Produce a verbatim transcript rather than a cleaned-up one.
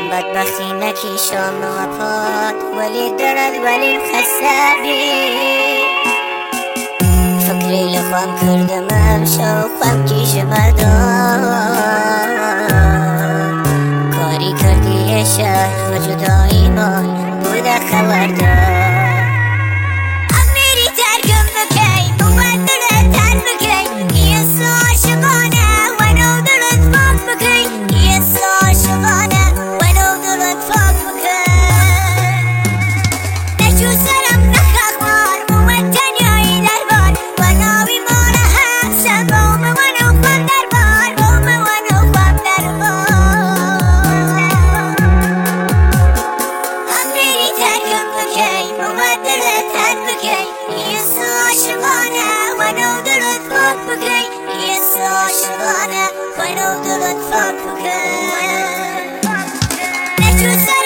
بدبختی نکیشم مغفات ولی درد ولی خسابی فکری لخوام کردم امشو خوام کیش مدار کاری کردی شهر و جدایی من بوده خبردار When all the fuck again.